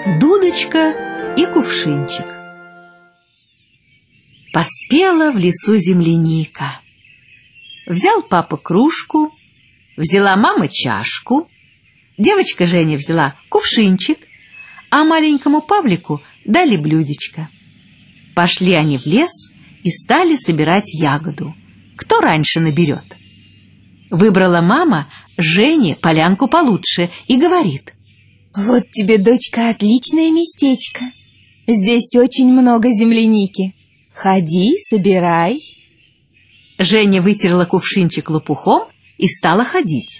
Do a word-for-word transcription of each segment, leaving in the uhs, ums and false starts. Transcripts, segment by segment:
Дудочка и кувшинчик. Поспела в лесу земляника. Взял папа кружку, взяла мама чашку, девочка Женя взяла кувшинчик, а маленькому Павлику дали блюдечко. Пошли они в лес и стали собирать ягоду. Кто раньше наберет? Выбрала мама Жене полянку получше и говорит: вот тебе, дочка, отличное местечко. Здесь очень много земляники. Ходи, собирай. Женя вытерла кувшинчик лопухом и стала ходить.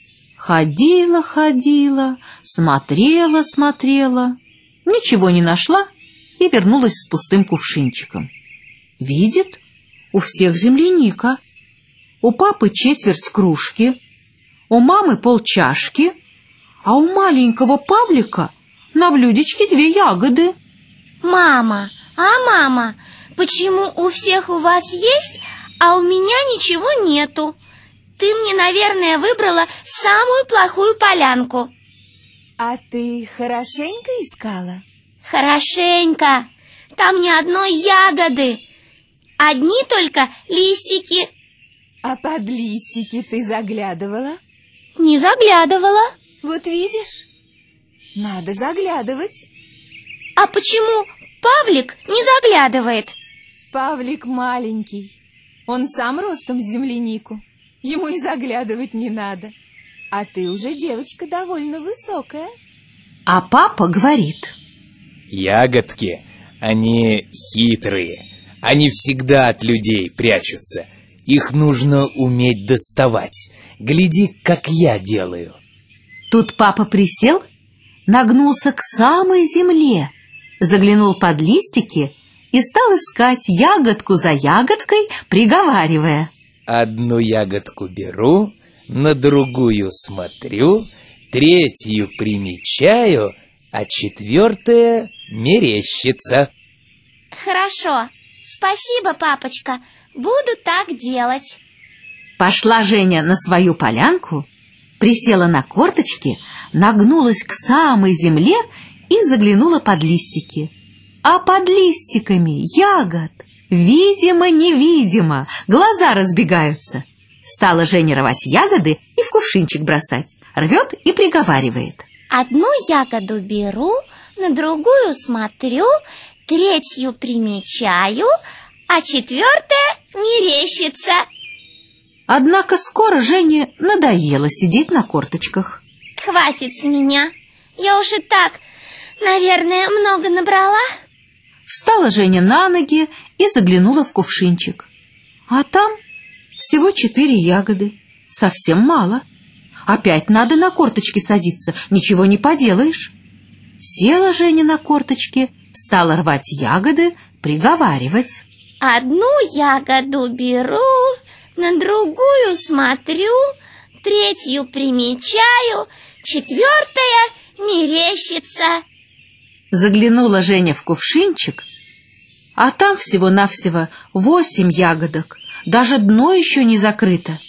Ходила, ходила, смотрела, смотрела, ничего не нашла и вернулась с пустым кувшинчиком. Видит, у всех земляника. У папы четверть кружки, у мамы полчашки, а у маленького Павлика на блюдечке две ягоды. Мама, а мама, почему у всех у вас есть, а у меня ничего нету? Ты мне, наверное, выбрала самую плохую полянку. А ты хорошенько искала? Хорошенько. Там ни одной ягоды. Одни только листики. А под листики ты заглядывала? Не заглядывала. Вот видишь, надо заглядывать. А почему Павлик не заглядывает? Павлик маленький. Он сам ростом с землянику. Ему и заглядывать не надо. А ты уже девочка довольно высокая. А папа говорит: ягодки, они хитрые. Они всегда от людей прячутся. Их нужно уметь доставать. Гляди, как я делаю. Тут папа присел, нагнулся к самой земле, заглянул под листики и стал искать ягодку за ягодкой, приговаривая: одну ягодку беру, на другую смотрю, третью примечаю, а четвертая мерещится. Хорошо, спасибо, папочка, буду так делать. Пошла Женя на свою полянку, присела на корточки, нагнулась к самой земле и заглянула под листики. А под листиками ягод видимо-невидимо, глаза разбегаются. Стала Женя рвать ягоды и в кувшинчик бросать. Рвет и приговаривает: одну ягоду беру, на другую смотрю, третью примечаю, а четвертая мерещится. Однако скоро Жене надоело сидеть на корточках. Хватит с меня, я уж и так, наверное, много набрала. Встала Женя на ноги и заглянула в кувшинчик. А там всего четыре ягоды, совсем мало. Опять надо на корточки садиться, ничего не поделаешь. Села Женя на корточки, стала рвать ягоды, приговаривать: одну ягоду беру, на другую смотрю, третью примечаю, четвертая мерещится. Заглянула Женя в кувшинчик, а там всего-навсего восемь ягодок, даже дно еще не закрыто.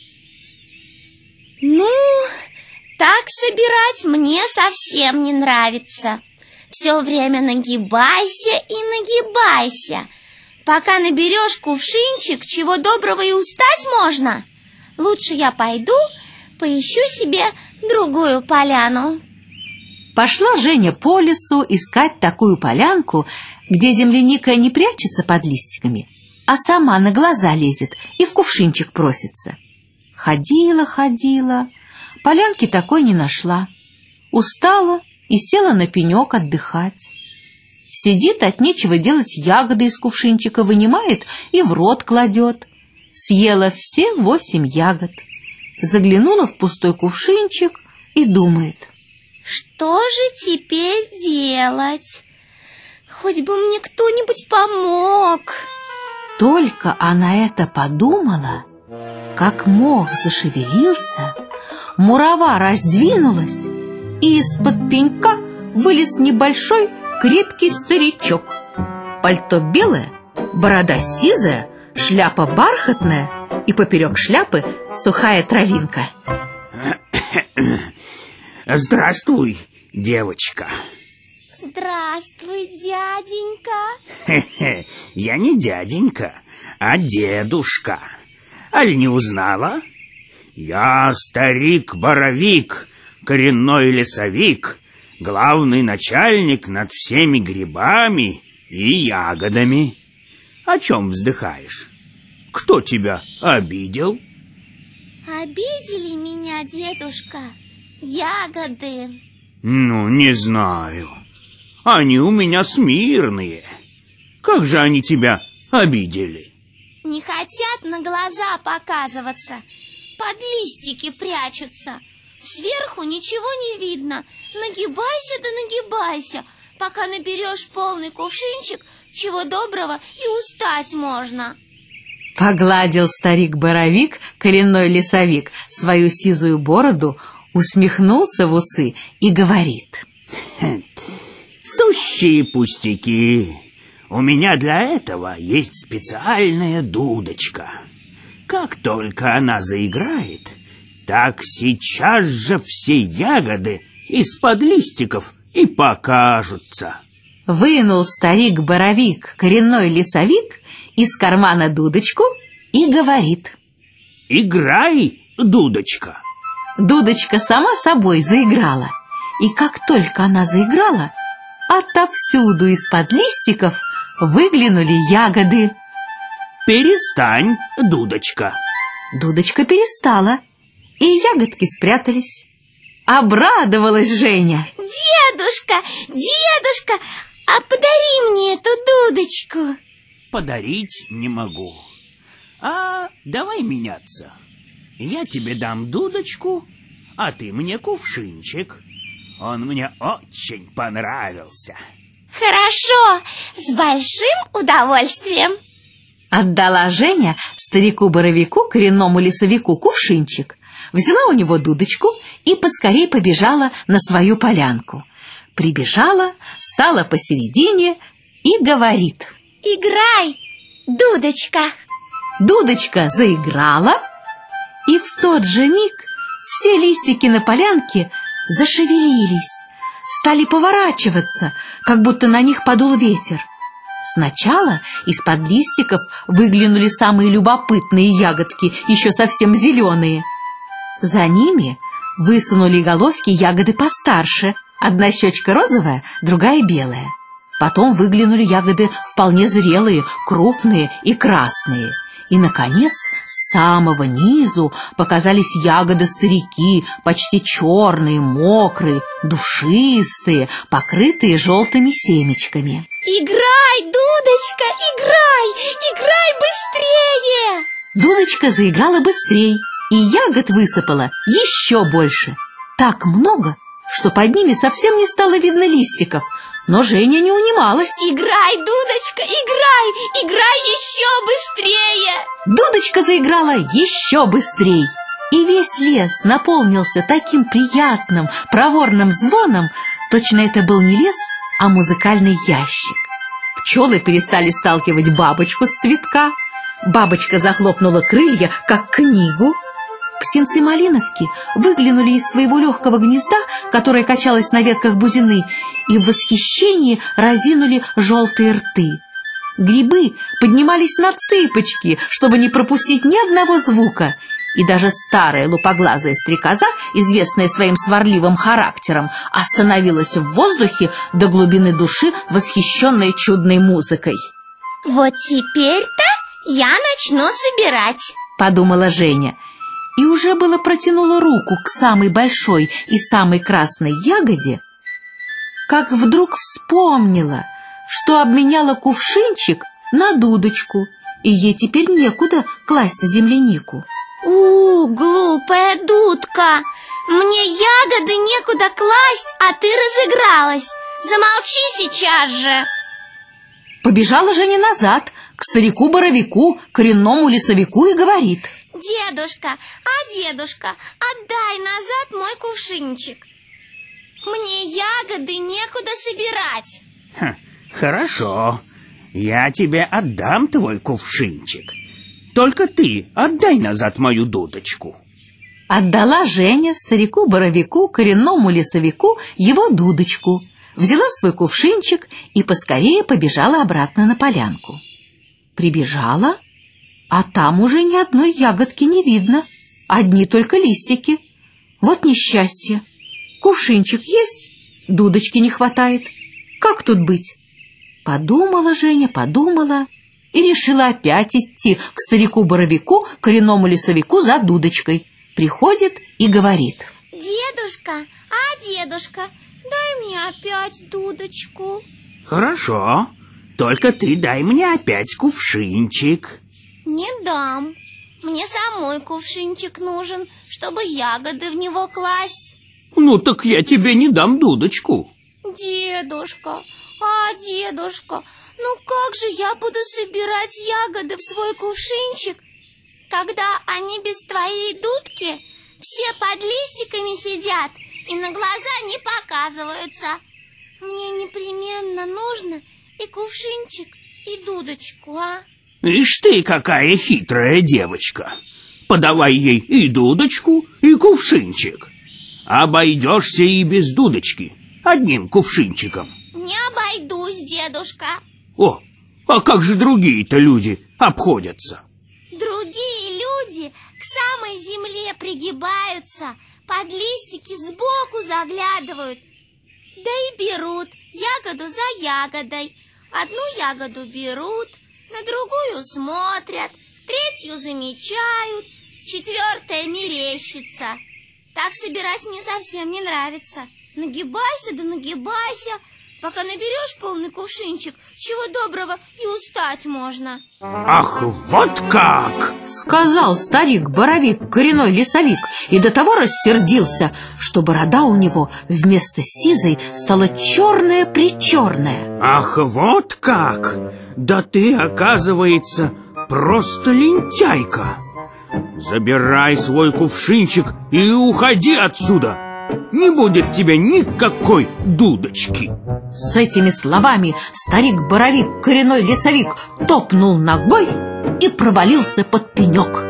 Ну, так собирать мне совсем не нравится. Все время нагибайся и нагибайся. Пока наберешь кувшинчик, чего доброго и устать можно. Лучше я пойду, поищу себе другую поляну. Пошла Женя по лесу искать такую полянку, где земляника не прячется под листиками, а сама на глаза лезет и в кувшинчик просится. Ходила, ходила, полянки такой не нашла. Устала и села на пенек отдыхать. Сидит, от нечего делать, ягоды из кувшинчика вынимает и в рот кладет. Съела все восемь ягод. Заглянула в пустой кувшинчик и думает: что же теперь делать? Хоть бы мне кто-нибудь помог. Только она это подумала, как мох зашевелился, мурава раздвинулась, и из-под пенька вылез небольшой крепкий старичок. Пальто белое, борода сизая, шляпа бархатная, и поперек шляпы сухая травинка. Здравствуй, девочка. Здравствуй, дяденька. Хе-хе, я не дяденька, а дедушка. Аль не узнала? Я старик-боровик, коренной лесовик, главный начальник над всеми грибами и ягодами. О чем вздыхаешь? Кто тебя обидел? Обидели меня, дедушка, ягоды. Ну, не знаю. Они у меня смирные. Как же они тебя обидели? Не хотят на глаза показываться, под листики прячутся. Сверху ничего не видно. Нагибайся да нагибайся, пока наберешь полный кувшинчик, чего доброго и устать можно. Погладил старик-боровик, коренной лесовик, свою сизую бороду, усмехнулся в усы и говорит: Сущие пустяки. У меня для этого есть специальная дудочка. Как только она заиграет, так сейчас же все ягоды из-под листиков и покажутся. Вынул старик-боровик, коренной лесовик, из кармана дудочку и говорит: Играй, дудочка. Дудочка сама собой заиграла. И как только она заиграла, отовсюду из-под листиков выглянули ягоды. Перестань, дудочка. Дудочка перестала, и ягодки спрятались. Обрадовалась Женя. Дедушка, дедушка, а подари мне эту дудочку. Подарить не могу. А давай меняться. Я тебе дам дудочку, а ты мне кувшинчик. Он мне очень понравился. Хорошо, с большим удовольствием. Отдала Женя старику-боровику, коренному лесовику, кувшинчик, взяла у него дудочку и поскорей побежала на свою полянку. Прибежала, стала посередине и говорит: Играй, дудочка. Дудочка заиграла, и в тот же миг все листики на полянке зашевелились, стали поворачиваться, как будто на них подул ветер. Сначала из-под листиков выглянули самые любопытные ягодки, еще совсем зеленые. За ними высунули головки ягоды постарше, одна щечка розовая, другая белая. Потом выглянули ягоды вполне зрелые, крупные и красные. И, наконец, с самого низу показались ягоды-старики, почти черные, мокрые, душистые, покрытые желтыми семечками. Играй, дудочка, играй, играй быстрее! Дудочка заиграла быстрей, и ягод высыпала еще больше. Так много, что под ними совсем не стало видно листиков. Но Женя не унималась. Играй, дудочка, играй, играй еще быстрее! Дудочка заиграла еще быстрей, и весь лес наполнился таким приятным, проворным звоном, точно это был не лес, а музыкальный ящик. Пчелы перестали сталкивать бабочку с цветка, бабочка захлопнула крылья, как книгу. Птенцы-малиновки выглянули из своего легкого гнезда, которое качалось на ветках бузины, и в восхищении разинули желтые рты. Грибы поднимались на цыпочки, чтобы не пропустить ни одного звука, и даже старая лупоглазая стрекоза, известная своим сварливым характером, остановилась в воздухе до глубины души, восхищенная чудной музыкой. Вот теперь-то я начну собирать, подумала Женя, и уже было протянула руку к самой большой и самой красной ягоде, как вдруг вспомнила, что обменяла кувшинчик на дудочку, и ей теперь некуда класть землянику. У, глупая дудка, мне ягоды некуда класть, а ты разыгралась. Замолчи сейчас же. Побежала Женя назад к старику-боровику, коренному лесовику, и говорит: Дедушка, а дедушка, отдай назад мой кувшинчик. Мне ягоды некуда собирать. Ха, хорошо, я тебе отдам твой кувшинчик. Только ты отдай назад мою дудочку. Отдала Женя старику-боровику, коренному лесовику, его дудочку. взяла свой кувшинчик и поскорее побежала обратно на полянку. Прибежала, а там уже ни одной ягодки не видно, одни только листики. Вот несчастье. Кувшинчик есть, дудочки не хватает. Как тут быть? Подумала Женя, подумала и решила опять идти к старику-боровику, коренному лесовику, за дудочкой. Приходит и говорит: «Дедушка, а дедушка, дай мне опять дудочку». Хорошо, только ты дай мне опять кувшинчик. Не дам. Мне самой кувшинчик нужен, чтобы ягоды в него класть. Ну так я тебе не дам дудочку. Дедушка, а дедушка, ну как же я буду собирать ягоды в свой кувшинчик, когда они без твоей дудки все под листиками сидят и на глаза не показываются? Мне непременно нужно и кувшинчик, и дудочку, а? Ишь ты, какая хитрая девочка. Подавай ей и дудочку, и кувшинчик. Обойдешься и без дудочки, одним кувшинчиком. Не обойдусь, дедушка. О, а как же другие-то люди обходятся? Другие люди к самой земле пригибаются, под листики сбоку заглядывают, да и берут ягоду за ягодой. Одну ягоду берут, на другую смотрят, третью замечают, четвертая мерещится. Так собирать мне совсем не нравится. Нагибайся да нагибайся, пока наберешь полный кувшинчик, чего доброго и устать можно. Ах, вот как! Сказал старик-боровик, коренной лесовик, и до того рассердился, что борода у него вместо сизой стала черная-причерная. Ах, вот как! Да ты, оказывается, просто лентяйка. Забирай свой кувшинчик и уходи отсюда. Не будет тебе никакой дудочки. С этими словами старик-боровик, коренной лесовик, топнул ногой и провалился под пенек.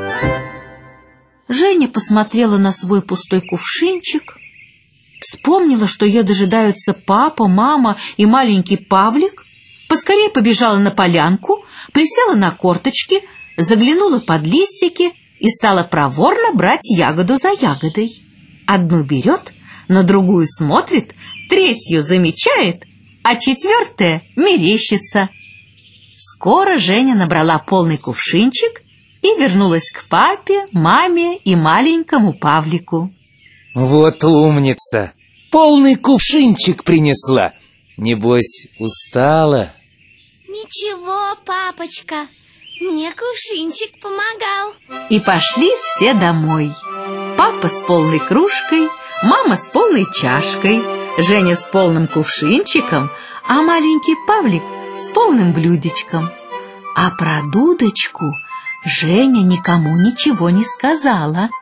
Женя посмотрела на свой пустой кувшинчик, вспомнила, что ее дожидаются папа, мама и маленький Павлик, поскорее побежала на полянку, присела на корточки, заглянула под листики и стала проворно брать ягоду за ягодой. Одну берет, на другую смотрит, третью замечает, а четвертая мерещится. Скоро Женя набрала полный кувшинчик и вернулась к папе, маме и маленькому Павлику. Вот умница! Полный кувшинчик принесла. Небось, устала? Ничего, папочка, мне кувшинчик помогал. И пошли все домой. Папа с полной кружкой, мама с полной чашкой, Женя с полным кувшинчиком, а маленький Павлик с полным блюдечком. А про дудочку Женя никому ничего не сказала.